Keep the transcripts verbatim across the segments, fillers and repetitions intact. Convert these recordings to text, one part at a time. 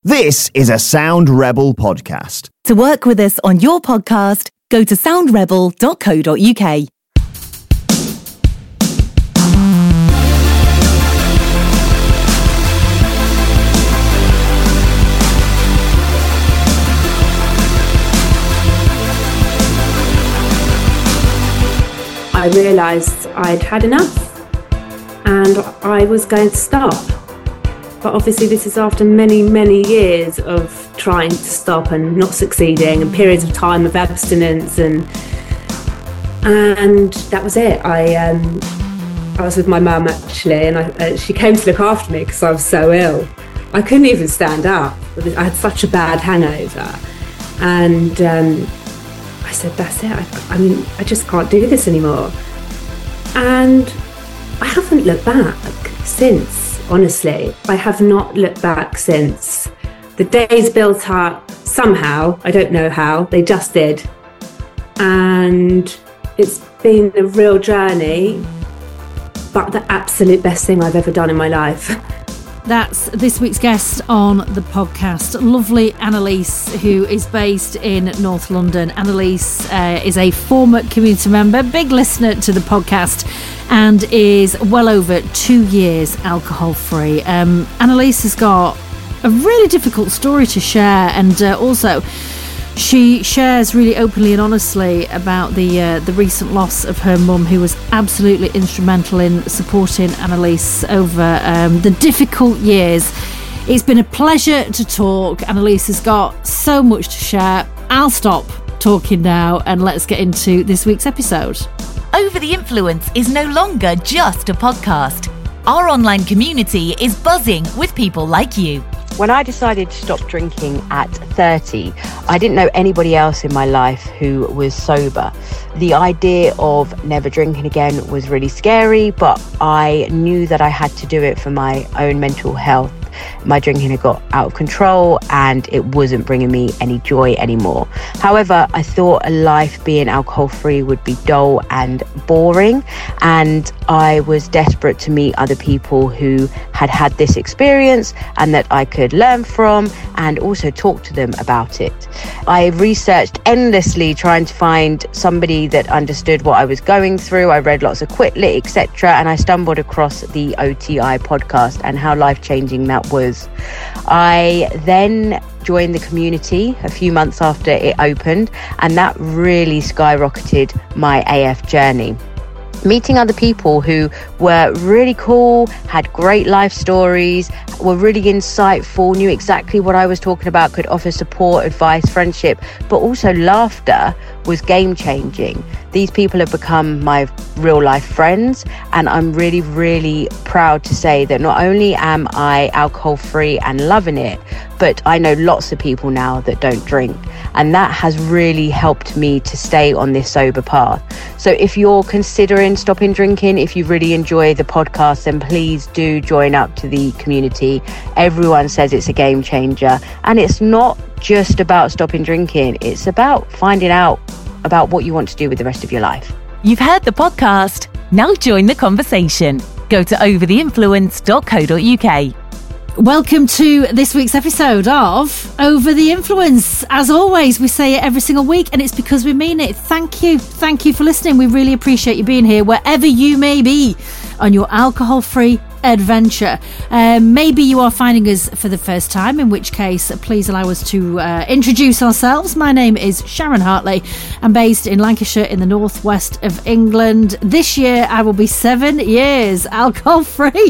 This is a Sound Rebel podcast. To work with us on your podcast, go to sound rebel dot co dot uk. I realised I'd had enough and I was going to stop. But obviously this is after many, many years of trying to stop and not succeeding, and periods of time of abstinence, and and that was it. I um, I was with my mum actually, and I, uh, she came to look after me because I was so ill. I couldn't even stand up. I had such a bad hangover, and um, I said, that's it. I, I mean, I just can't do this anymore. And I haven't looked back since. Honestly, I have not looked back since. The days built up somehow, I don't know how, they just did. And it's been a real journey, but the absolute best thing I've ever done in my life. That's this week's guest on the podcast, lovely Annalise, who is based in North London. Annalise uh, is a former community member, big listener to the podcast, and is well over two years alcohol-free. Um, Annalise has got a really difficult story to share, and uh, also she shares really openly and honestly about the uh, the recent loss of her mum, who was absolutely instrumental in supporting Annalise over um, the difficult years. It's been a pleasure to talk. Annalise has got so much to share. I'll stop talking now and let's get into this week's episode. Over the Influence is no longer just a podcast. Our online community is buzzing with people like you. When I decided to stop drinking at thirty, I didn't know anybody else in my life who was sober. The idea of never drinking again was really scary, but I knew that I had to do it for my own mental health. My drinking had got out of control and it wasn't bringing me any joy anymore. However, I thought a life being alcohol-free would be dull and boring, and I was desperate to meet other people who had had this experience and that I could learn from and also talk to them about it. I researched endlessly trying to find somebody that understood what I was going through. I read lots of Quit Lit, et cetera, and I stumbled across the O T I podcast and how life-changing that was. I then joined the community a few months after it opened, and that really skyrocketed my A F journey. Meeting other people who were really cool, had great life stories, were really insightful, knew exactly what I was talking about, could offer support, advice, friendship, but also laughter was game changing. These people have become my real life friends, and I'm really, really proud to say that not only am I alcohol free and loving it, but I know lots of people now that don't drink, and that has really helped me to stay on this sober path. So if you're considering stopping drinking, if you really enjoy the podcast, then please do join up to the community. Everyone says it's a game changer, and it's not just about stopping drinking, it's about finding out about what you want to do with the rest of your life. You've heard the podcast. Now join the conversation. Go to over the influence dot co dot uk. Welcome to this week's episode of Over the Influence. As always, we say it every single week, and it's because we mean it. Thank you. Thank you for listening. We really appreciate you being here, wherever you may be on your alcohol-free adventure. Um, maybe you are finding us for the first time, in which case, please allow us to uh, introduce ourselves. My name is Sharon Hartley. I'm based in Lancashire in the northwest of England. This year, I will be seven years alcohol-free.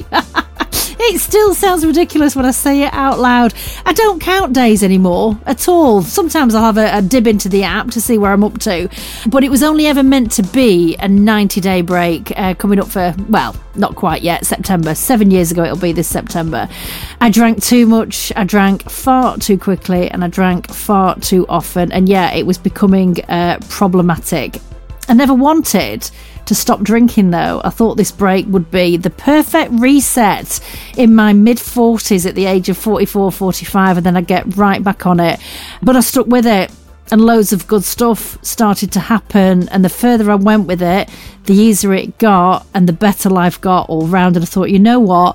It still sounds ridiculous when I say it out loud. I don't count days anymore at all. Sometimes I'll have a, a dib into the app to see where I'm up to. But it was only ever meant to be a ninety-day break uh, coming up for, well, not quite yet, September. Seven years ago it'll be this September. I drank too much, I drank far too quickly, and I drank far too often. And yeah, it was becoming uh, problematic. I never wanted to stop drinking though. I thought this break would be the perfect reset in my mid-forties at the age of forty-four, forty-five, and then I'd get right back on it. But I stuck with it, and loads of good stuff started to happen, and the further I went with it, the easier it got and the better life got all round. And I thought, you know what?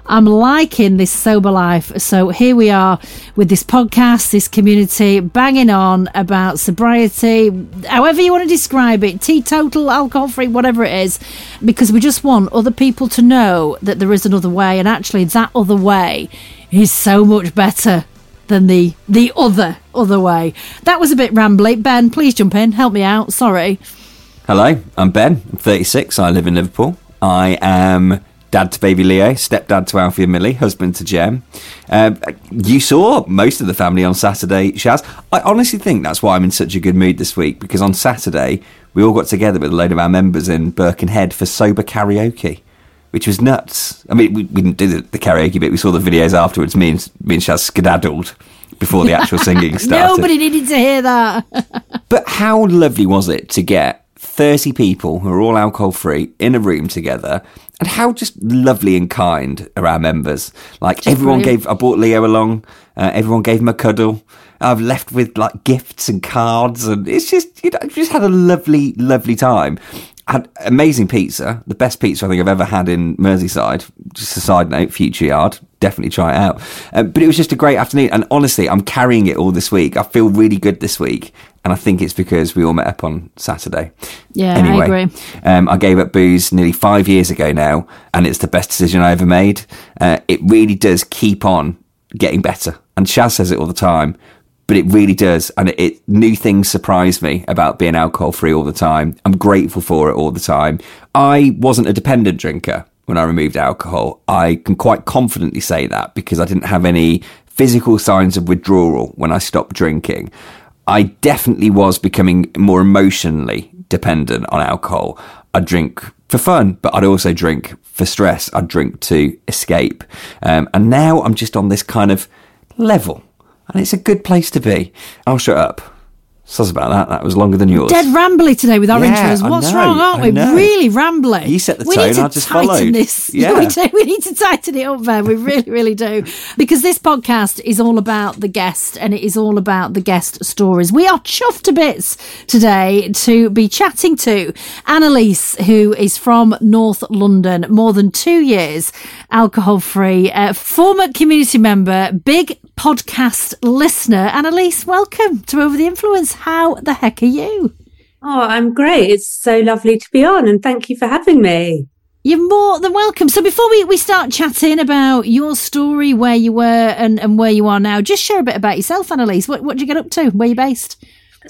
I'm liking this sober life. So here we are with this podcast, this community, banging on about sobriety, however you want to describe it, teetotal, alcohol-free, whatever it is, because we just want other people to know that there is another way, and actually that other way is so much better than the the other other way. That was a bit rambly. Ben, please jump in, help me out. Sorry. Hello, I'm Ben. I'm thirty-six. I live in Liverpool. I am dad to baby Leo, stepdad to Alfie and Millie, husband to Jem. Um, you saw most of the family on Saturday, Shaz. I honestly think that's why I'm in such a good mood this week, because on Saturday we all got together with a load of our members in Birkenhead for sober karaoke, which was nuts. I mean, we, we didn't do the, the karaoke bit. We saw the videos afterwards. Me and, me and Shaz skedaddled before the actual singing started. Nobody needed to hear that. But how lovely was it to get thirty people who are all alcohol-free in a room together, and how just lovely and kind are our members. Like, just everyone brilliant. gave, I brought Leo along, uh, everyone gave him a cuddle. I've left with like gifts and cards, and it's just, you know, just had a lovely, lovely time. Had amazing pizza, the best pizza I think I've ever had in Merseyside. Just a side note, Future Yard, definitely try it out. Um, but it was just a great afternoon, and honestly, I'm carrying it all this week. I feel really good this week, and I think it's because we all met up on Saturday. Yeah, anyway, I agree. Um, I gave up booze nearly five years ago now, and it's the best decision I ever made. Uh, it really does keep on getting better, and Shaz says it all the time. But it really does. And it, it new things surprise me about being alcohol free all the time. I'm grateful for it all the time. I wasn't a dependent drinker when I removed alcohol. I can quite confidently say that because I didn't have any physical signs of withdrawal when I stopped drinking. I definitely was becoming more emotionally dependent on alcohol. I'd drink for fun, but I'd also drink for stress. I'd drink to escape. Um, and now I'm just on this kind of level. And it's a good place to be. I'll shut up. Soz about that. That was longer than yours. Dead rambly today with our yeah, intros. What's know, wrong, aren't we? Really rambly. You set the we tone, need to I just tighten followed. This. Yeah. we, do. we need to tighten it up, Ben. We really, really do. Because this podcast is all about the guest, and it is all about the guest stories. We are chuffed to bits today to be chatting to Annalise, who is from North London, more than two years alcohol-free, uh, former community member, big podcast listener. Annalise, welcome to Over the Influence. How the heck are you? Oh, I'm great. It's so lovely to be on, and thank you for having me. You're more than welcome. So before we, we start chatting about your story, where you were and, and where you are now, just share a bit about yourself, Annalise. What what did you get up to? Where are you based?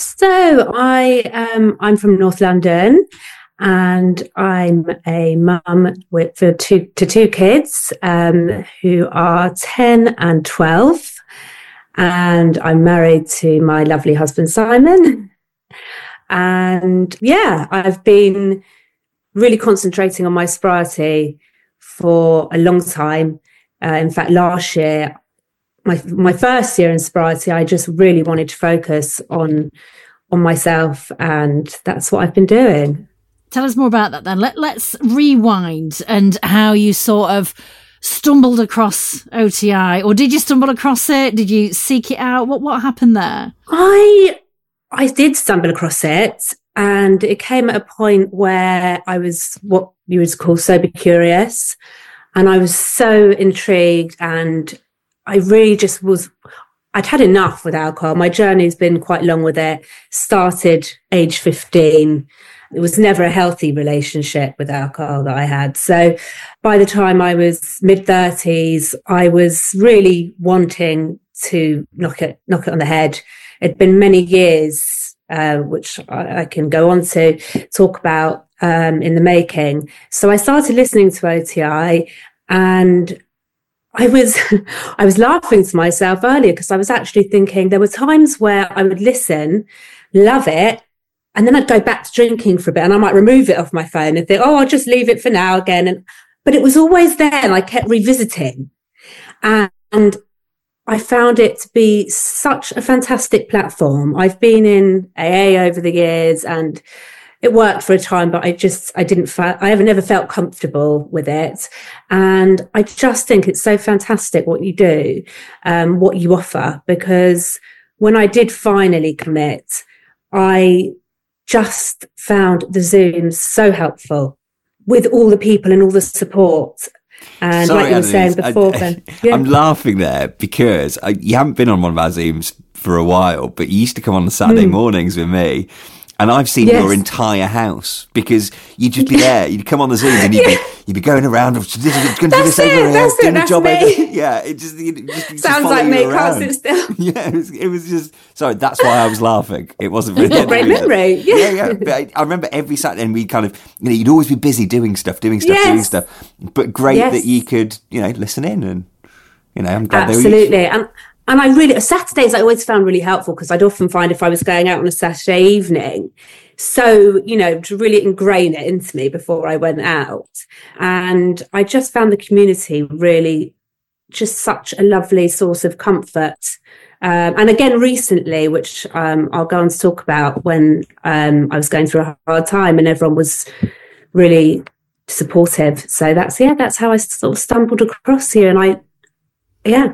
So I um I'm from North London, and I'm a mum with for two to two kids um who are ten and twelve. And I'm married to my lovely husband, Simon. And yeah, I've been really concentrating on my sobriety for a long time. Uh, in fact, last year, my my first year in sobriety, I just really wanted to focus on on myself. And that's what I've been doing. Tell us more about that then. Let, let's rewind and how you sort of stumbled across O T I, or did you stumble across it? Did you seek it out? What what happened there? I I did stumble across it, and it came at a point where I was what you would call sober curious, and I was so intrigued, and I really just was. I'd had enough with alcohol. My journey's been quite long with it. Started age fifteen. It was never a healthy relationship with alcohol that I had. So by the time I was mid thirties, I was really wanting to knock it, knock it on the head. It'd been many years, uh, which I, I can go on to talk about um, in the making. So I started listening to O T I, and I was, I was laughing to myself earlier because I was actually thinking there were times where I would listen, love it, and then I'd go back to drinking for a bit, and I might remove it off my phone and think, oh, I'll just leave it for now again. And but it was always there, and I kept revisiting. And, and I found it to be such a fantastic platform. I've been in A A over the years, and it worked for a time, but I just, I didn't, fa- I have never felt comfortable with it. And I just think it's so fantastic what you do, um, what you offer, because when I did finally commit, I just found the Zooms so helpful with all the people and all the support. And Sorry, like you were saying Annalise, before, I, Ben. Yeah. I'm laughing there because I, you haven't been on one of our Zooms for a while, but you used to come on the Saturday Mm. mornings with me. And I've seen Yes. your entire house because you'd just be there. You'd come on the Zooms and you'd, Yeah. be, you'd be going around. This is going to do That's this over it, here, that's it, doing a that's job me. over. Yeah, it just, it just, just Sounds follow like you me, around. can't sit still. Yeah, it was, it was just, sorry, that's why I was laughing. It wasn't really You've got great any reason. memory, yeah. yeah, yeah. But I, I remember every Saturday and we kind of, you know, you'd always be busy doing stuff, doing stuff, doing Yes. stuff. But great Yes. that you could, you know, listen in and, you know, I'm glad they were Absolutely. And and I really, Saturdays I always found really helpful because I'd often find if I was going out on a Saturday evening, so, you know, to really ingrain it into me before I went out. And I just found the community really just such a lovely source of comfort. Um, and again, recently, which um, I'll go on to talk about when um, I was going through a hard time and everyone was really supportive. So that's, yeah, that's how I sort of stumbled across here. And I, yeah.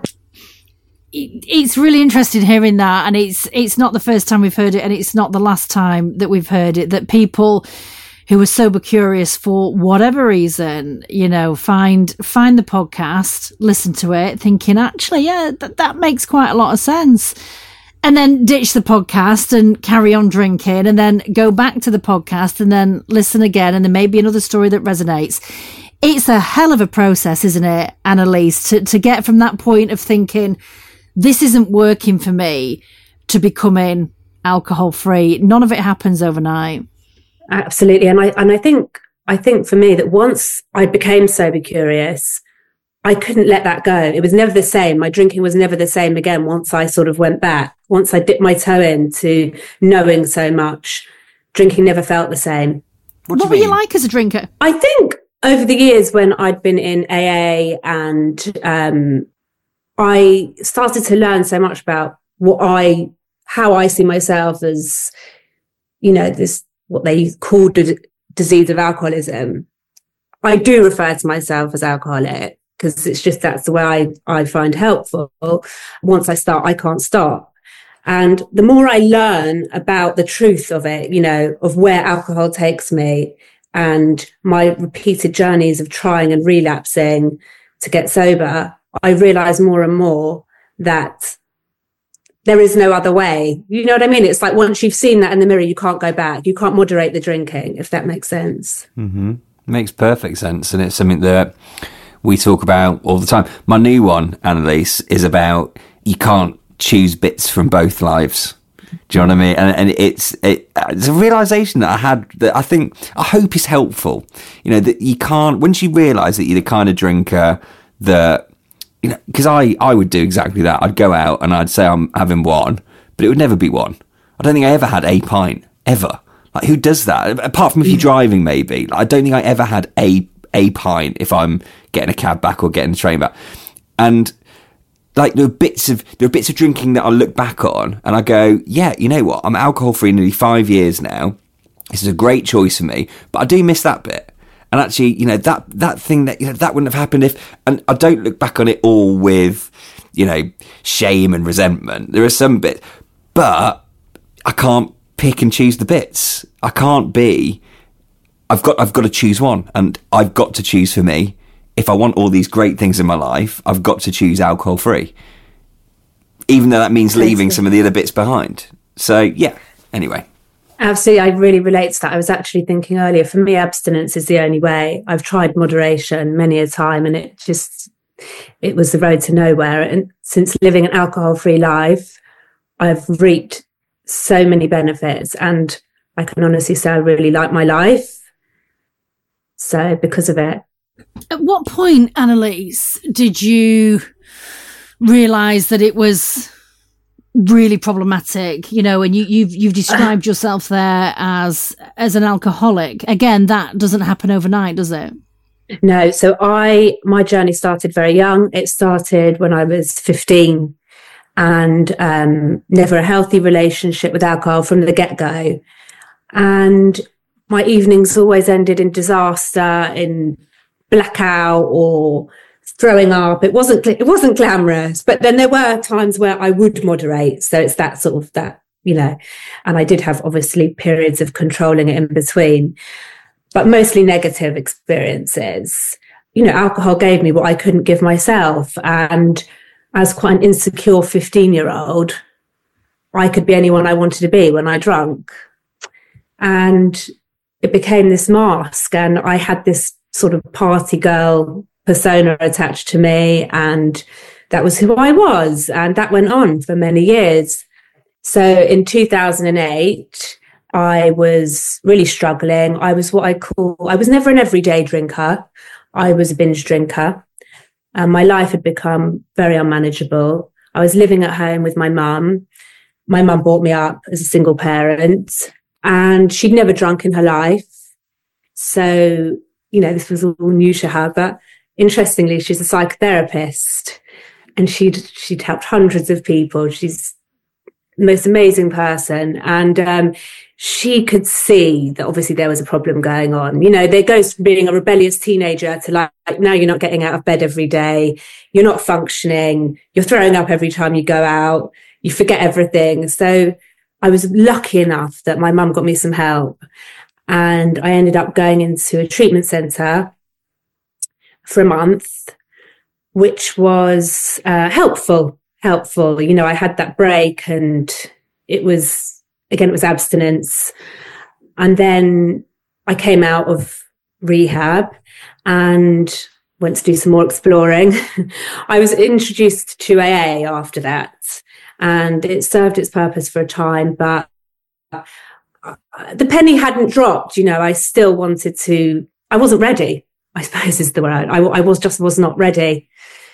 It's really interesting hearing that, and it's it's not the first time we've heard it, and it's not the last time that we've heard it, that people who are sober curious for whatever reason, you know, find find the podcast, listen to it, thinking, actually, yeah, that, that makes quite a lot of sense. And then ditch the podcast and carry on drinking, and then go back to the podcast and then listen again, and then maybe another story that resonates. It's a hell of a process, isn't it, Annalise, to, to get from that point of thinking, this isn't working for me, to becoming alcohol free. None of it happens overnight. Absolutely. And I and I think I think for me that once I became sober curious, I couldn't let that go. It was never the same. My drinking was never the same again once I sort of went back. Once I dipped my toe into knowing so much, drinking never felt the same. What, do What were you you mean? like as a drinker? I think over the years when I'd been in A A and um I started to learn so much about what I, how I see myself as, you know, this, what they call the disease of alcoholism. I do refer to myself as alcoholic because it's just, that's the way I, I find helpful. Once I start, I can't stop. And the more I learn about the truth of it, you know, of where alcohol takes me and my repeated journeys of trying and relapsing to get sober, I realize more and more that there is no other way. You know what I mean? It's like once you've seen that in the mirror, you can't go back. You can't moderate the drinking, if that makes sense. Mm-hmm. Makes perfect sense. And it's something that we talk about all the time. My new one, Annalise, is about you can't choose bits from both lives. Do you know what I mean? And, and it's it, it's a realization that I had that I think, I hope is helpful. You know, that you can't, once you realize that you're the kind of drinker that, you know, because I, I would do exactly that. I'd go out and I'd say I'm having one, but it would never be one. I don't think I ever had a pint, ever. Like, who does that? Apart from if you're driving, maybe. Like, I don't think I ever had a a pint if I'm getting a cab back or getting a train back. And, like, there are bits of there are bits of drinking that I look back on and I go, yeah, you know what? I'm alcohol-free nearly five years now. This is a great choice for me, but I do miss that bit. And actually, you know, that, that thing that, you know, that wouldn't have happened if, and I don't look back on it all with, you know, shame and resentment. There are some bits, but I can't pick and choose the bits. I can't be, I've got, I've got to choose one, and I've got to choose for me. If I want all these great things in my life, I've got to choose alcohol free, even though that means leaving some of the other bits behind. So yeah, anyway. Absolutely. I really relate to that. I was actually thinking earlier, for me, abstinence is the only way. I've tried moderation many a time and it just, it was the road to nowhere. And since living an alcohol-free life, I've reaped so many benefits and I can honestly say I really like my life. So because of it. At what point, Annalise, did you realise that it was really problematic, you know, and you, you've you've described yourself there as as an alcoholic? Again, that doesn't happen overnight, does it? No. So I my journey started very young. It started when I was fifteen, and um, never a healthy relationship with alcohol from the get-go. And my evenings always ended in disaster, in blackout or throwing up. It wasn't, it wasn't glamorous, but then there were times where I would moderate. So it's that sort of that, you know, and I did have obviously periods of controlling it in between, but mostly negative experiences. you know, alcohol gave me what I couldn't give myself. And as quite an insecure fifteen year old, I could be anyone I wanted to be when I drank. And it became this mask, and I had this sort of party girl persona attached to me, and that was who I was. And that went on for many years. So in two thousand eight, I was really struggling. I was what I call, I was never an everyday drinker. I was a binge drinker. And my life had become very unmanageable. I was living at home with my mum. My mum brought me up as a single parent, and she'd never drunk in her life. So, you know, this was all new to her. But interestingly, she's a psychotherapist, and she'd, she'd helped hundreds of people. She's the most amazing person. And um, she could see that obviously there was a problem going on. You know, there goes from being a rebellious teenager to like, like now you're not getting out of bed every day. You're not functioning. You're throwing up every time you go out. You forget everything. So I was lucky enough that my mum got me some help, and I ended up going into a treatment centre for a month, which was uh, helpful, helpful. You know, I had that break, and it was, again, it was abstinence. And then I came out of rehab and went to do some more exploring. I was introduced to A A after that, and it served its purpose for a time, but the penny hadn't dropped. You know, I still wanted to, I wasn't ready, I suppose is the word. I, I was just was not ready.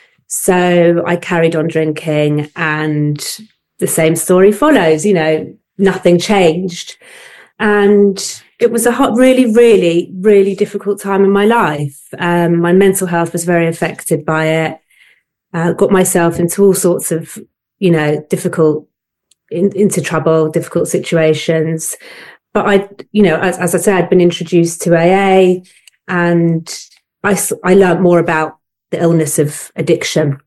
So I carried on drinking, and the same story follows. You know, nothing changed. And it was a hot, really, really, really difficult time in my life. Um, my mental health was very affected by it. Uh, got myself into all sorts of, you know, difficult, in, into trouble, difficult situations. But I, you know, as, as I said, I'd been introduced to A A, and I, I learned more about the illness of addiction.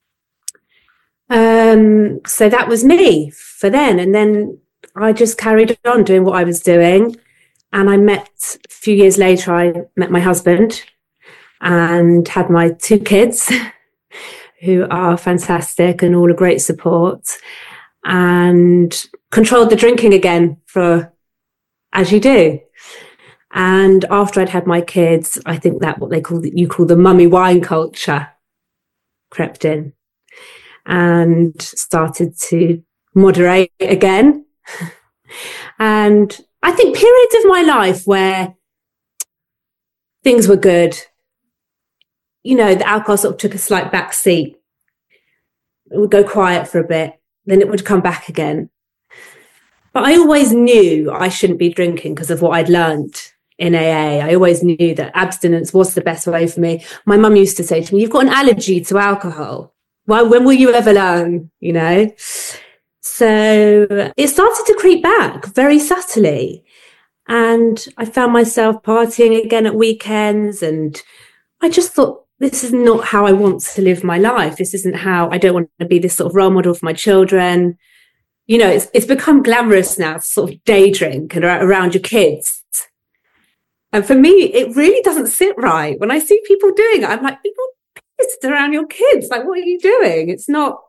Um, so that was me for then. And then I just carried on doing what I was doing. And I met, a few years later, I met my husband and had my two kids who are fantastic and all a great support, and controlled the drinking again for, as you do. And after I'd had my kids, I think that what they call, you call the mummy wine culture crept in, and started to moderate again. And I think periods of my life where things were good, you know, the alcohol sort of took a slight back seat. It would go quiet for a bit, then it would come back again. But I always knew I shouldn't be drinking because of what I'd learned in A A. I always knew that abstinence was the best way for me. My mum used to say to me, "You've got an allergy to alcohol. Well, when will you ever learn?" You know? So it started to creep back very subtly. And I found myself partying again at weekends. And I just thought, this is not how I want to live my life. This isn't how, I don't want to be this sort of role model for my children. You know, it's it's become glamorous now to sort of day drink and around your kids. And for me, it really doesn't sit right. When I see people doing it, I'm like, people pissed around your kids. Like, what are you doing? It's not.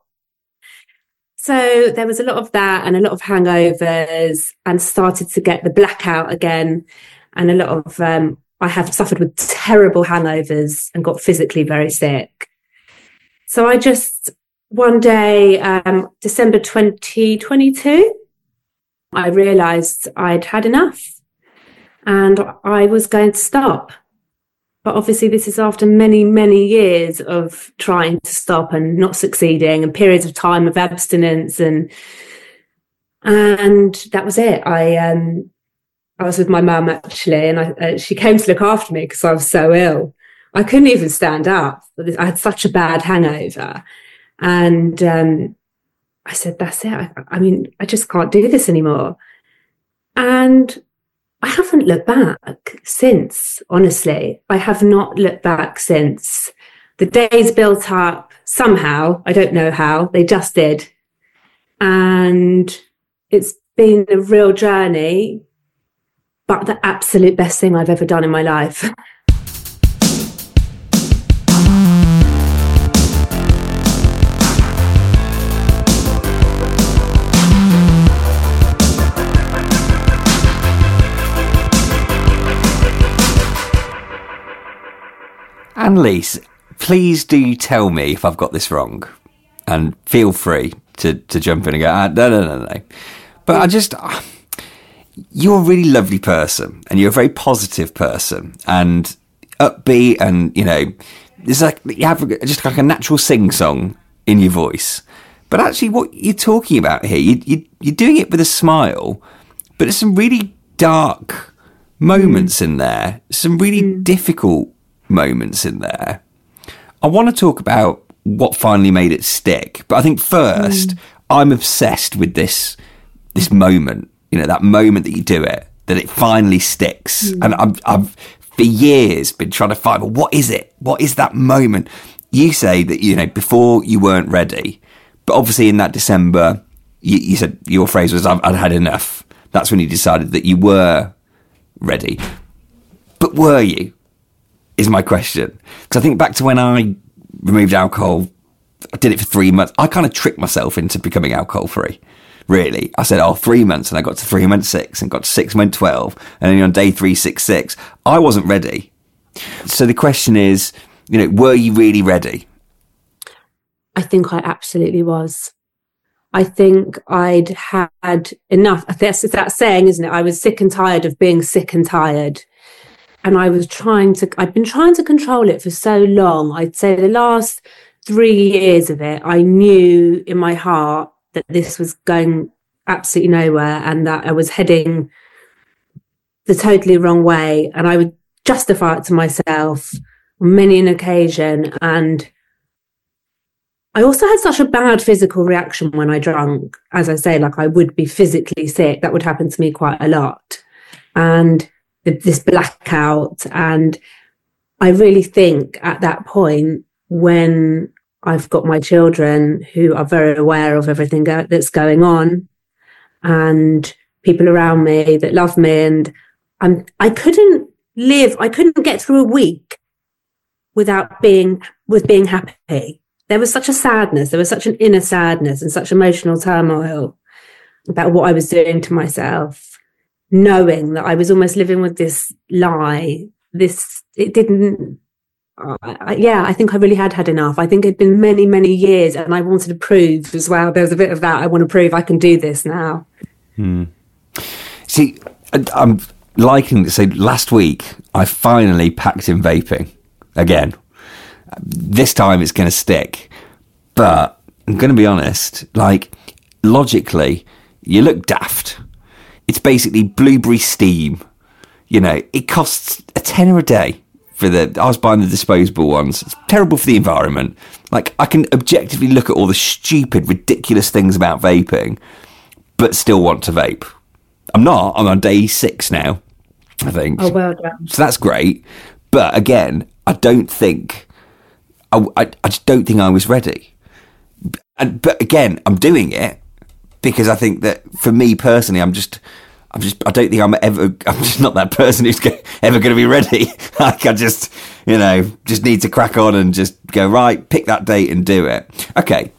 So there was a lot of that and a lot of hangovers, and started to get the blackout again. And a lot of, um, I have suffered with terrible hangovers and got physically very sick. So I just, one day, um, December twenty twenty-two, I realised I'd had enough and I was going to stop. But obviously this is after many, many years of trying to stop and not succeeding, and periods of time of abstinence. And, and that was it. I, um, I was with my mum actually, and I, uh, she came to look after me because I was so ill. I couldn't even stand up. I had such a bad hangover. And, um, I said, that's it. I, I mean, I just can't do this anymore. And I haven't looked back since, honestly. I have not looked back since. The days built up somehow. I don't know how. They just did. And it's been a real journey, but the absolute best thing I've ever done in my life. Annalise, please do tell me if I've got this wrong, and feel free to, to jump in and go, ah, no, no, no, no. But I just, you're a really lovely person, and you're a very positive person, and upbeat, and, you know, it's like you have just like a natural sing-song in your voice. But actually what you're talking about here, you, you, you're doing it with a smile, but there's some really dark moments mm. in there, some really mm. difficult moments in there. I want to talk about what finally made it stick, but I think first, mm. I'm obsessed with this this moment, you know, that moment that you do it, that it finally sticks. Mm. And I've, I've for years been trying to find, well, what is it? What is that moment? You say that, you know, before you weren't ready, but obviously in that December, you, you said your phrase was, I've, I'd had enough. That's when you decided that you were ready. But were you? Is my question. Because I think back to when I removed alcohol, I did it for three months. I kind of tricked myself into becoming alcohol free. Really. I said, oh, three months. And I got to three, went six, and got to six, went twelve. And then on day three, six, six, I wasn't ready. So the question is, you know, were you really ready? I think I absolutely was. I think I'd had enough. That's that saying, isn't it? I was sick and tired of being sick and tired. And I was trying to, I'd been trying to control it for so long. I'd say the last three years of it, I knew in my heart that this was going absolutely nowhere and that I was heading the totally wrong way. And I would justify it to myself on many an occasion. And I also had such a bad physical reaction when I drank. As I say, like I would be physically sick. That would happen to me quite a lot. And this blackout. And I really think at that point, when I've got my children who are very aware of everything go- that's going on, and people around me that love me, and I'm, I couldn't live, I couldn't get through a week without being, with being happy. There was such a sadness, there was such an inner sadness and such emotional turmoil about what I was doing to myself, knowing that I was almost living with this lie. This, it didn't, uh, I, yeah, I think I really had had enough. I think it'd been many, many years, and I wanted to prove as well. There was a bit of that. I want to prove I can do this now. Hmm. See, I'm liking to say last week, I finally packed in vaping again. This time it's going to stick. But I'm going to be honest, like, logically, you look daft. It's basically blueberry steam. You know, it costs a tenner a day for the, I was buying the disposable ones. It's terrible for the environment. Like, I can objectively look at all the stupid, ridiculous things about vaping, but still want to vape. I'm not. I'm on day six now, I think. Oh, well done. So that's great. But again, I don't think, I, I, I just don't think I was ready. And, but again, I'm doing it because I think that for me personally, I'm just, I'm just, I don't think I'm ever, I'm just not that person who's go, ever going to be ready. Like, I just, you know, just need to crack on and just go, right, pick that date and do it. Okay.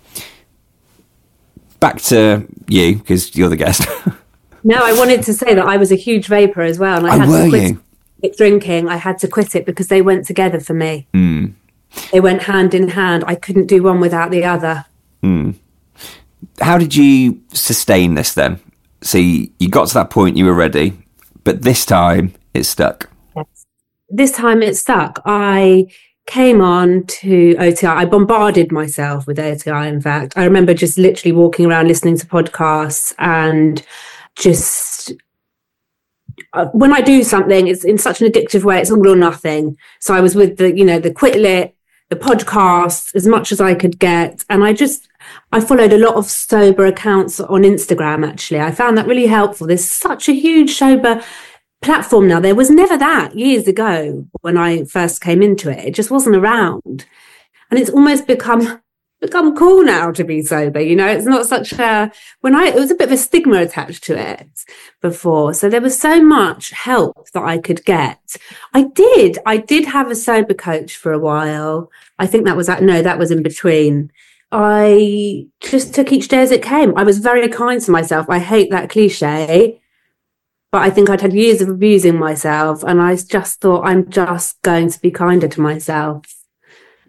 Back to you, because you're the guest. No, I wanted to say that I was a huge vapor as well. And I oh, had were to quit you? it drinking. I had to quit it because they went together for me. Mm. They went hand in hand. I couldn't do one without the other. Mm. How did you sustain this then? So you, you got to that point, you were ready, but this time it stuck. Yes. This time it stuck. I came on to O T I. I bombarded myself with O T I, in fact. I remember just literally walking around listening to podcasts and just... Uh, when I do something, it's in such an addictive way, it's all or nothing. So I was with the, you know, the Quit Lit, the podcasts, as much as I could get. And I just, I followed a lot of sober accounts on Instagram, actually. I found that really helpful. There's such a huge sober platform now. There was never that years ago when I first came into it. It just wasn't around. And it's almost become... become cool now to be sober, you know. It's not such a, when I, it was a bit of a stigma attached to it before. So there was so much help that I could get. I did, I did have a sober coach for a while. I think that was, no, that was in between. I just took each day as it came. I was very kind to myself. I hate that cliche, but I think I'd had years of abusing myself, and I just thought, I'm just going to be kinder to myself.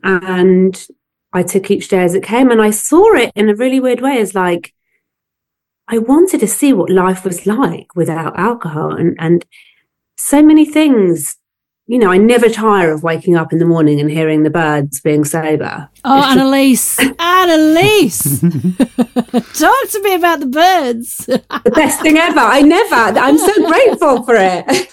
And I took each day as it came, and I saw it in a really weird way as like, I wanted to see what life was like without alcohol, and, and so many things. You know, I never tire of waking up in the morning and hearing the birds being sober. Oh, Annalise, Annalise, talk to me about the birds. The best thing ever. I never, I'm so grateful for it.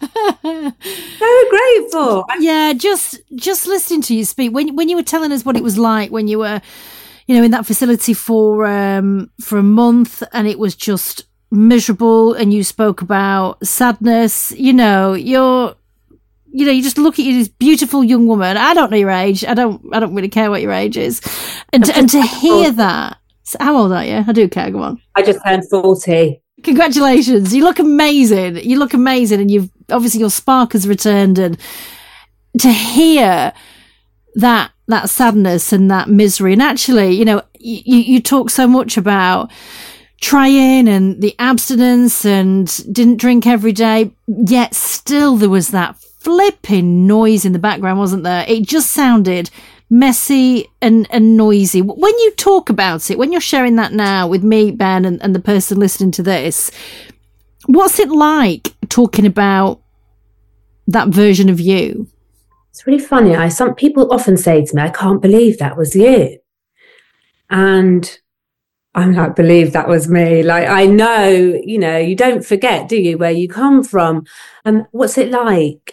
So grateful. Yeah, just just listening to you speak, when when you were telling us what it was like when you were, you know, in that facility for um, for a month, and it was just miserable, and you spoke about sadness, you know, you're, you know, you just look at you, this beautiful young woman. I don't know your age. I don't. I don't really care what your age is. And to, and to hear that, so how old are you? I do care. Go on. I just turned forty. Congratulations! You look amazing. You look amazing, and you've obviously your spark has returned. And to hear that that sadness and that misery, and actually, you know, you you talk so much about trying and the abstinence and didn't drink every day, yet still there was that flipping noise in the background, wasn't there? It just sounded messy and, and noisy. When you talk about it, when you're sharing that now with me, Ben, and, and the person listening to this, what's it like talking about that version of you? It's really funny. I some people often say to me, I can't believe that was you. And I'm like, believe that was me. Like, I know, you know, you don't forget, do you, where you come from? And um, what's it like?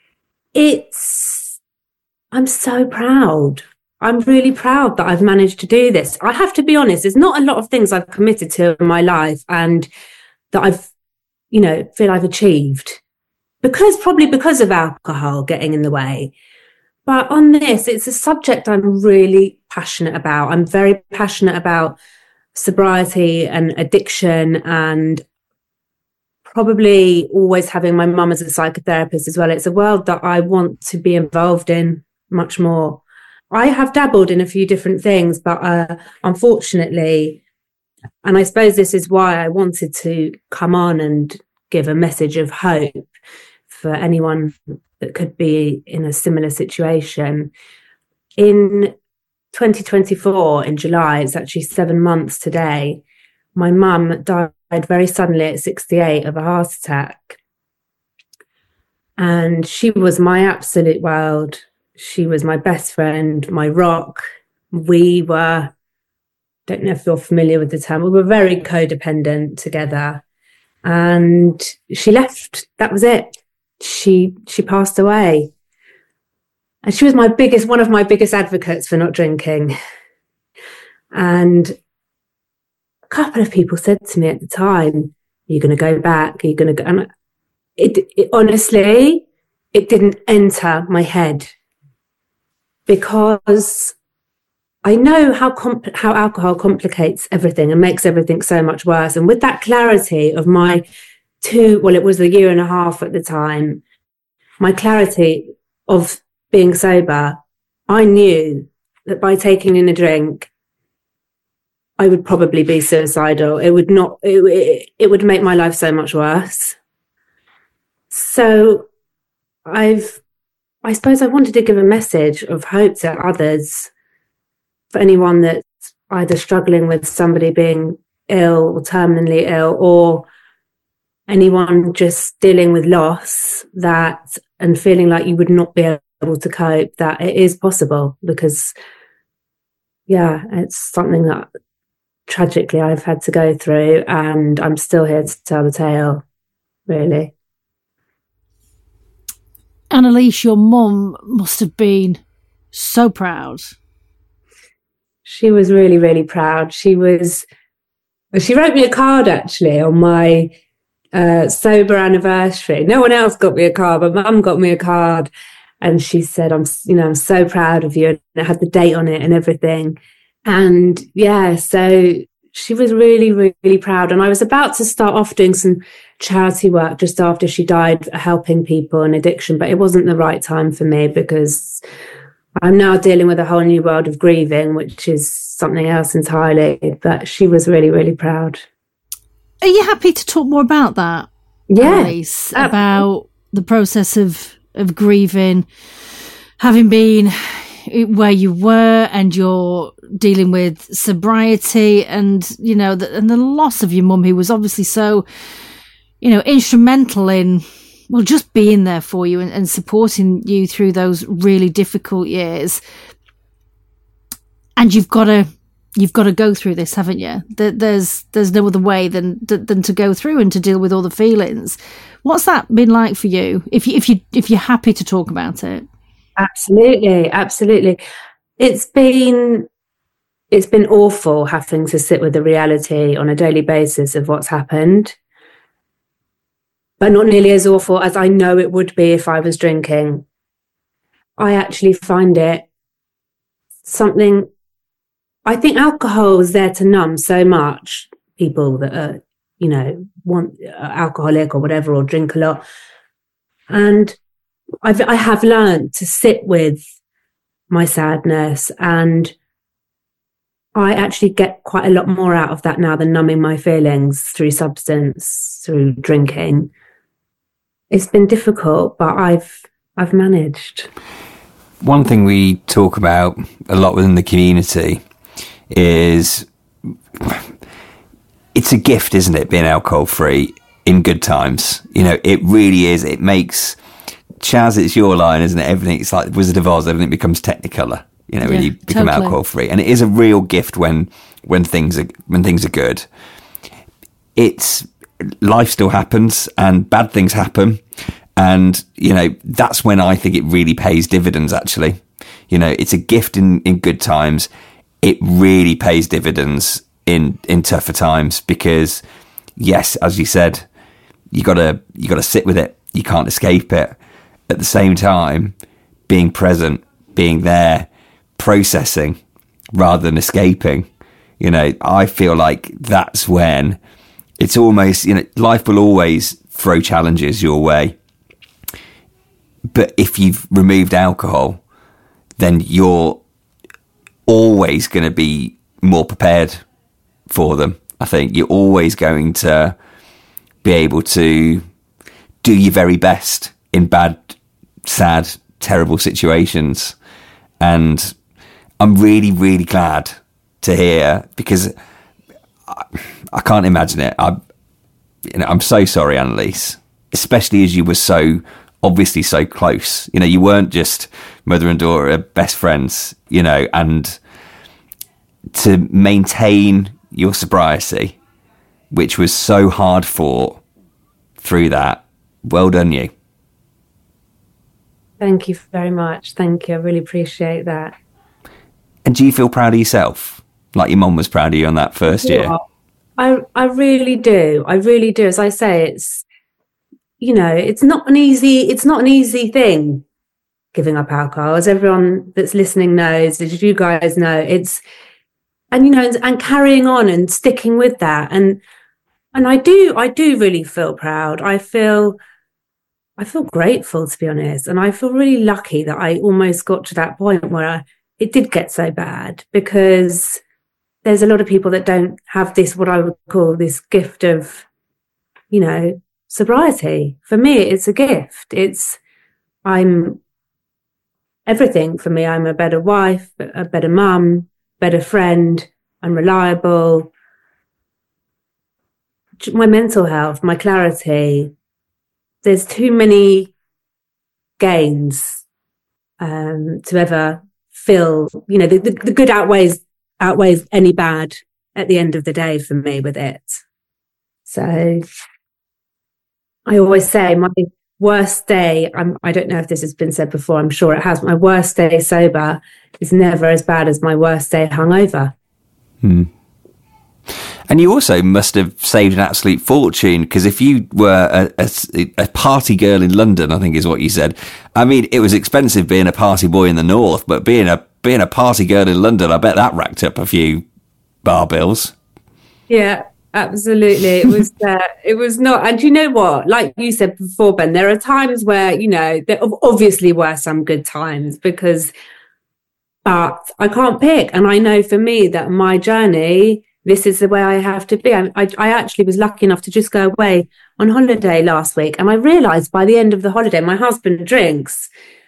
It's, I'm so proud. I'm really proud that I've managed to do this. I have to be honest, there's not a lot of things I've committed to in my life and that I've, you know, feel I've achieved. Because, probably because of alcohol getting in the way. But on this, it's a subject I'm really passionate about. I'm very passionate about sobriety and addiction, and probably always having my mum as a psychotherapist as well. It's a world that I want to be involved in much more. I have dabbled in a few different things, but uh, unfortunately, and I suppose this is why I wanted to come on and give a message of hope for anyone that could be in a similar situation. In twenty twenty-four, in July, it's actually seven months today, my mum died very suddenly at sixty-eight of a heart attack. And she was my absolute world. She was my best friend, my rock. We were, don't know if you're familiar with the term, we were very codependent together. And she left. That was it. She she passed away. And she was my biggest, one of my biggest advocates for not drinking. And a couple of people said to me at the time, are you going to go back? Are you going to go? And it, it honestly, it didn't enter my head, because I know how comp- how alcohol complicates everything and makes everything so much worse. And with that clarity of my two, well, it was a year and a half at the time, my clarity of being sober, I knew that by taking in a drink, I would probably be suicidal. It would not, it, it, it would make my life so much worse. So I've, I suppose I wanted to give a message of hope to others, for anyone that's either struggling with somebody being ill or terminally ill, or anyone just dealing with loss, that and feeling like you would not be able to cope, that it is possible. Because yeah, it's something that tragically I've had to go through, and I'm still here to tell the tale, really. Annalise, your mum must have been so proud. She was really, really proud. She was, she wrote me a card actually on my uh, sober anniversary. No one else got me a card, but Mum got me a card. And she said, I'm, you know, I'm so proud of you. And it had the date on it and everything. And yeah, so she was really, really proud. And I was about to start off doing some charity work just after she died, helping people in addiction, but it wasn't the right time for me, because I'm now dealing with a whole new world of grieving, which is something else entirely. But she was really, really proud. Are you happy to talk more about that? Yeah. Annalise, about the process of, of grieving, having been where you were, and you're dealing with sobriety, and you know, the, and the loss of your mum, who was obviously so, you know, instrumental in, well, just being there for you and, and supporting you through those really difficult years. And you've got to, you've got to go through this, haven't you? There's, there's no other way than than to go through and to deal with all the feelings. What's that been like for you? If you, if you, if you're happy to talk about it. Absolutely, absolutely. It's been, it's been awful having to sit with the reality on a daily basis of what's happened, but not nearly as awful as I know it would be if I was drinking. I actually find it something, I think alcohol is there to numb so much people that are, you know, want uh, alcoholic or whatever, or drink a lot. And I've, I have learned to sit with my sadness, and I actually get quite a lot more out of that now than numbing my feelings through substance, through drinking. It's been difficult, but I've I've managed. One thing we talk about a lot within the community is it's a gift, isn't it, being alcohol free in good times? You know, it really is. It makes, Chaz, it's your line, isn't it? Everything, it's like Wizard of Oz, everything becomes technicolor, you know, yeah, when you become totally alcohol free. And it is a real gift when when things are when things are good. It's, life still happens and bad things happen, and you know, that's when I think it really pays dividends. Actually, you know, it's a gift in in good times. It really pays dividends in in tougher times, because yes, as you said, you gotta you gotta sit with it. You can't escape it. At the same time, being present, being there, processing rather than escaping. You know, I feel like that's when it's almost, you know, life will always throw challenges your way. But if you've removed alcohol, then you're always going to be more prepared for them. I think you're always going to be able to do your very best in bad, sad, terrible situations. And I'm really, really glad to hear, because I, I can't imagine it. I, you know, I'm so sorry, Annalise, especially as you were so obviously so close. You know, you weren't just mother and daughter, best friends, you know, and to maintain your sobriety, which was so hard fought through that, well done you. Thank you very much. Thank you. I really appreciate that. And do you feel proud of yourself? Like your mum was proud of you on that first year? Yeah, I, I really do. I really do. As I say, it's, you know, it's not an easy, it's not an easy thing, giving up alcohol, as everyone that's listening knows, as you guys know, it's, and, you know, and, and carrying on and sticking with that. And, and I do, I do really feel proud. I feel, I feel grateful, to be honest. And I feel really lucky that I almost got to that point where I, it did get so bad, because there's a lot of people that don't have this, what I would call this gift of, you know, sobriety. For me, it's a gift. It's, I'm everything for me. I'm a better wife, a better mum, better friend. I'm reliable. My mental health, my clarity. There's too many gains um, to ever feel, you know, the, the, the good outweighs outweighs any bad at the end of the day for me with it. So I always say my worst day, I'm, I don't know if this has been said before, I'm sure it has, my worst day sober is never as bad as my worst day hungover. Hmm. And you also must have saved an absolute fortune, because if you were a, a, a party girl in London, I think is what you said. I mean, it was expensive being a party boy in the north, but being a being a party girl in London, I bet that racked up a few bar bills. Yeah, absolutely. It was uh, it was not. And you know what? Like you said before, Ben, there are times where, you know, there obviously were some good times, because, but I can't pick. And I know for me that my journey, this is the way I have to be. I, I, I actually was lucky enough to just go away on holiday last week. And I realised by the end of the holiday, my husband drinks.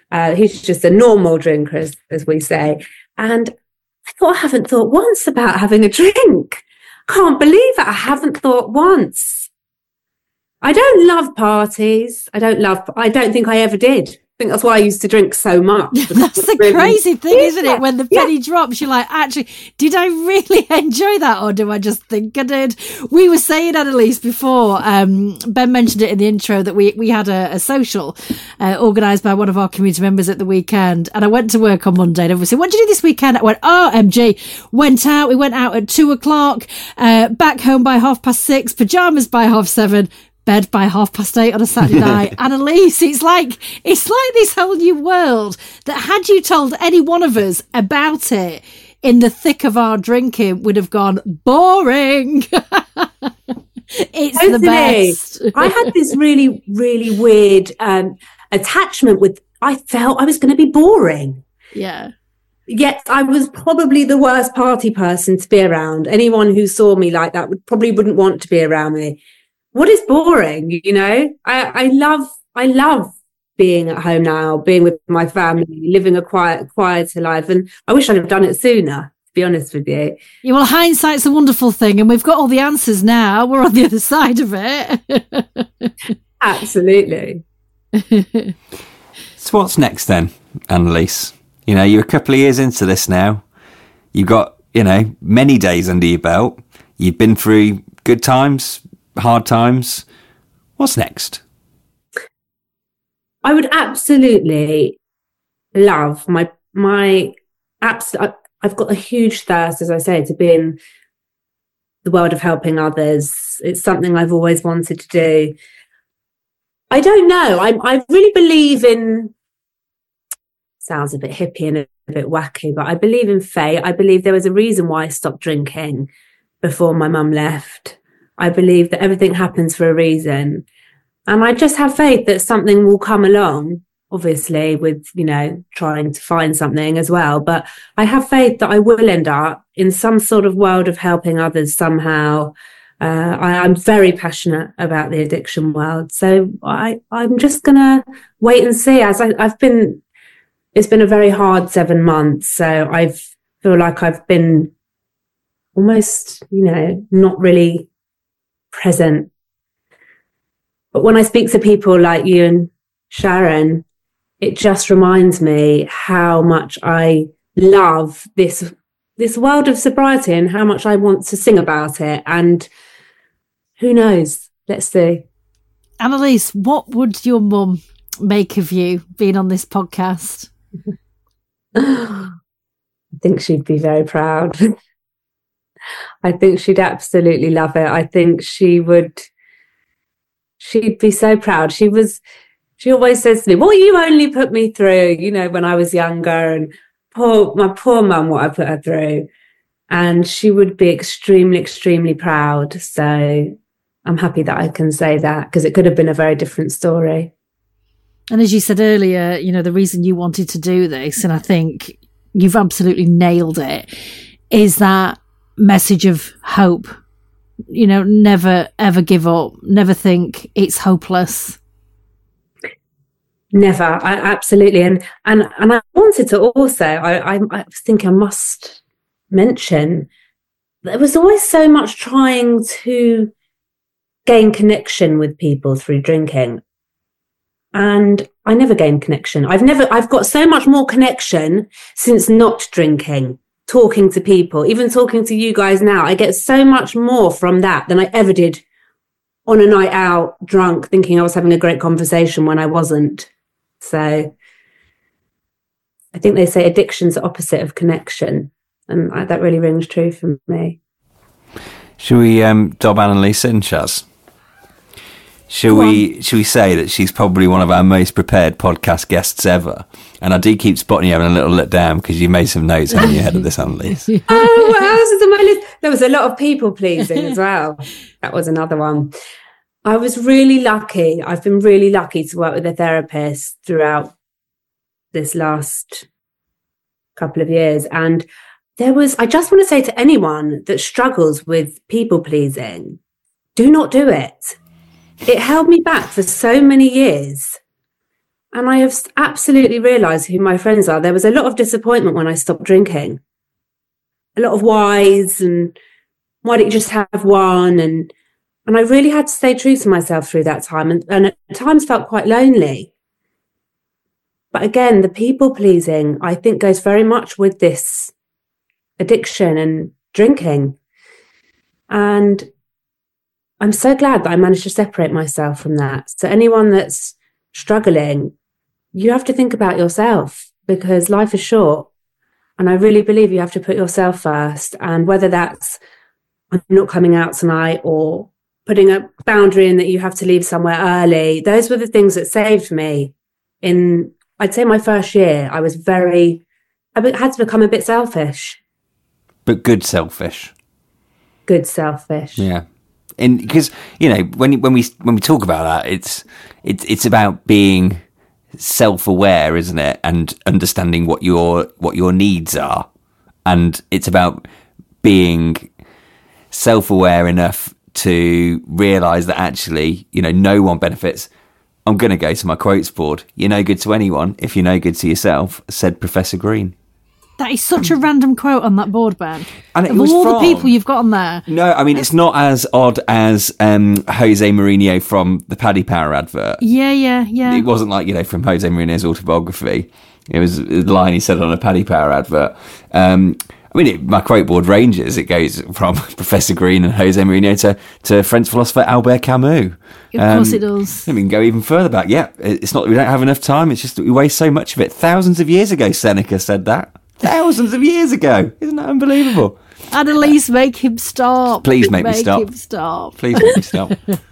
Uh, he's just a normal drinker, as, as we say. And I thought, I haven't thought once about having a drink. Can't believe it. I haven't thought once. I don't love parties. I don't love, I don't think I ever did. I think that's why I used to drink so much. That's the really, crazy thing, isn't yeah, it? When the penny yeah. drops, you're like, actually, did I really enjoy that, or do I just think I did? We were saying, Annalise, before, um, Ben mentioned it in the intro, that we, we had a, a social uh, organised by one of our community members at the weekend, and I went to work on Monday, and everyone said, what did you do this weekend? I went, oh, M G, went out, we went out at two o'clock, uh, back home by half past six, pyjamas by half seven, bed by half past eight on a Saturday night. Annalise, it's like, it's like this whole new world that had you told any one of us about it in the thick of our drinking, would have gone boring. It's Totally. the best. I had this really, really weird um, attachment with, I felt I was going to be boring. Yeah. Yet I was probably the worst party person to be around. Anyone who saw me like that would probably wouldn't want to be around me. What is boring? You know, I, I love, I love being at home now, being with my family, living a quiet, quieter life. And I wish I'd have done it sooner, to be honest with you. Yeah, well, hindsight's a wonderful thing, and we've got all the answers now. We're on the other side of it. Absolutely. So what's next then, Annalise? You know, you're a couple of years into this now. You've got, you know, many days under your belt. You've been through good times, hard times. What's next? I would absolutely love my, my, absolute, I've got a huge thirst, as I say, to be in the world of helping others. It's something I've always wanted to do. I don't know. I, I really believe in, sounds a bit hippie and a bit wacky, but I believe in fate. I believe there was a reason why I stopped drinking before my mum left. I believe that everything happens for a reason. And I just have faith that something will come along, obviously, with, you know, trying to find something as well. But I have faith that I will end up in some sort of world of helping others somehow. Uh, I, I'm very passionate about the addiction world. So I, I'm just going to wait and see. As I, I've been, it's been a very hard seven months. So I feel like I've been almost, you know, not really present. But when I speak to people like you and Sharon, it just reminds me how much I love this this world of sobriety and how much I want to sing about it. And who knows? Let's see. Annalise, what would your mum make of you being on this podcast? I think she'd be very proud. I think she'd absolutely love it. I think she would, she'd be so proud. She was, she always says to me, well, you only put me through, you know, when I was younger, and poor, my poor mum, what I put her through. And she would be extremely, extremely proud. So I'm happy that I can say that, because it could have been a very different story. And as you said earlier, you know, the reason you wanted to do this, and I think you've absolutely nailed it, is that message of hope. You know, never, ever give up. Never think it's hopeless. Never. I, absolutely. And, and, and I wanted to also, I, I, I was thinking I must mention, there was always so much trying to gain connection with people through drinking. And I never gained connection. I've never, I've got so much more connection since not drinking, talking to people, even talking to you guys now. I get so much more from that than I ever did on a night out drunk, thinking I was having a great conversation when I wasn't. So I think they say addiction's the opposite of connection. And I, that really rings true for me. Should we um, dob Annalise in, Shaz? Shall we, shall we say that she's probably one of our most prepared podcast guests ever? And I do keep spotting you having a little look down because you made some notes haven't you, ahead of this, Annalise? Oh, what else is on my list? There was a lot of people pleasing as well. That was another one. I was really lucky. I've been really lucky to work with a therapist throughout this last couple of years. And there was, I just want to say to anyone that struggles with people pleasing, do not do it. It held me back for so many years. And I have absolutely realised who my friends are. There was a lot of disappointment when I stopped drinking. A lot of whys and why didn't you just have one? And and I really had to stay true to myself through that time. And, and at times felt quite lonely. But again, the people pleasing, I think, goes very much with this addiction and drinking. And I'm so glad that I managed to separate myself from that. So anyone that's struggling, you have to think about yourself, because life is short. And I really believe you have to put yourself first. And whether that's I'm not coming out tonight, or putting a boundary in that you have to leave somewhere early, those were the things that saved me. In, I'd say, my first year, I was very, I had to become a bit selfish. But good selfish. Good selfish. Yeah. And because, you know, when when we when we talk about that, it's it's it's about being self-aware, isn't it? And understanding what your what your needs are. And it's about being self-aware enough to realise that actually, you know, no one benefits. I'm going to go to my quotes board. You're no good to anyone if you're no good to yourself, said Professor Green. That is such a random quote on that board, Ben. And it of was all from, the people you've got on there. No, I mean, it's not as odd as um, Jose Mourinho from the Paddy Power advert. Yeah, yeah, yeah. It wasn't like, you know, from Jose Mourinho's autobiography. It was the line he said on a Paddy Power advert. Um, I mean, it, my quote board ranges. It goes from Professor Green and Jose Mourinho to, to French philosopher Albert Camus. Of um, course it does. I mean, go even further back. Yeah, it's not that we don't have enough time. It's just that we waste so much of it. Thousands of years ago, Seneca said that. Thousands of years ago. Isn't that unbelievable? Annalise, make him stop. Please make, make me stop. Him stop. Please make me stop.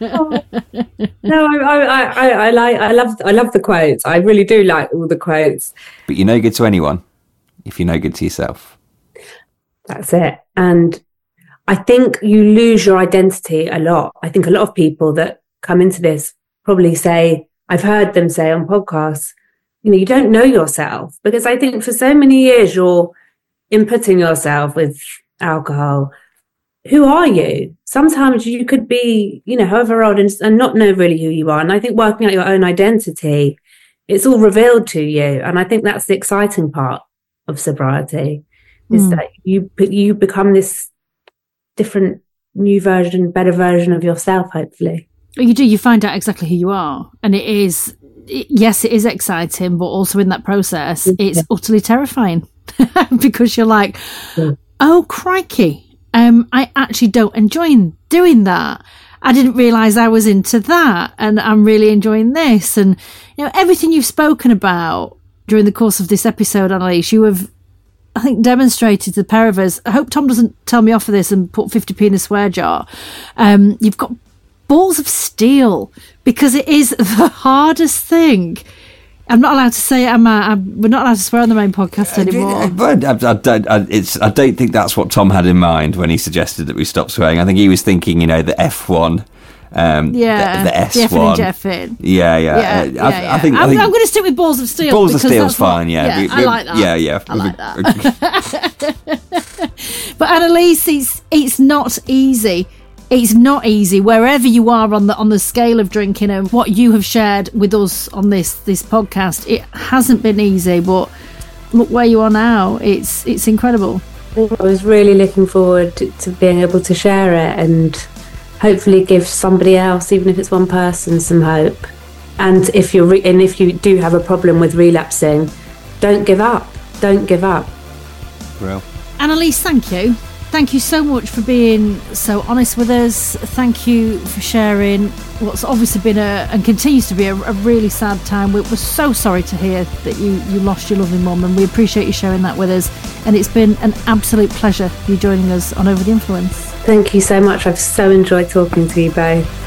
No, I, I, I, I like, I love, I love the quotes. I really do like all the quotes. But you're no good to anyone if you're no good to yourself. That's it. And I think you lose your identity a lot. I think a lot of people that come into this probably say, I've heard them say on podcasts, you know, you don't know yourself, because I think for so many years you're inputting yourself with alcohol. Who are you? Sometimes you could be, you know, however old and, and not know really who you are. And I think working out your own identity, it's all revealed to you. And I think that's the exciting part of sobriety, is mm. that you you become this different, new version, better version of yourself, hopefully. You do. You find out exactly who you are. And it is... yes, it is exciting, but also in that process, it's yeah. utterly terrifying because you're like, yeah. oh, crikey, um, I actually don't enjoy doing that. I didn't realise I was into that, and I'm really enjoying this. And, you know, everything you've spoken about during the course of this episode, Annalise, you have, I think, demonstrated to the pair of us. I hope Tom doesn't tell me off for this and put fifty p in a swear jar. Um, you've got balls of steel, because it is the hardest thing. I'm not allowed to say it, am I? I'm, we're not allowed to swear on the main podcast anymore. But I, I, don't, I, it's, I don't think that's what Tom had in mind when he suggested that we stop swearing. I think he was thinking, you know, the F one. Um, yeah, the, the S the one. Jeffin. Yeah, yeah. yeah, uh, yeah, I, yeah. I think, I'm, I think I'm going to stick with balls of steel. Balls of steel's what, fine, yeah. yeah we, I like that. Yeah, yeah. I like that. But Annalise, it's, it's not easy. It's not easy wherever you are on the on the scale of drinking, and what you have shared with us on this this podcast. It hasn't been easy, but look where you are now. It's it's incredible. I was really looking forward to, to being able to share it and hopefully give somebody else, even if it's one person, some hope. And if you're re- and if you do have a problem with relapsing, don't give up. Don't give up. Well, Annalise, thank you. Thank you so much for being so honest with us. Thank you for sharing what's obviously been a and continues to be a, a really sad time. We're, we're so sorry to hear that you, you lost your lovely mum, and we appreciate you sharing that with us. And it's been an absolute pleasure you joining us on Over the Influence. Thank you so much. I've so enjoyed talking to you both.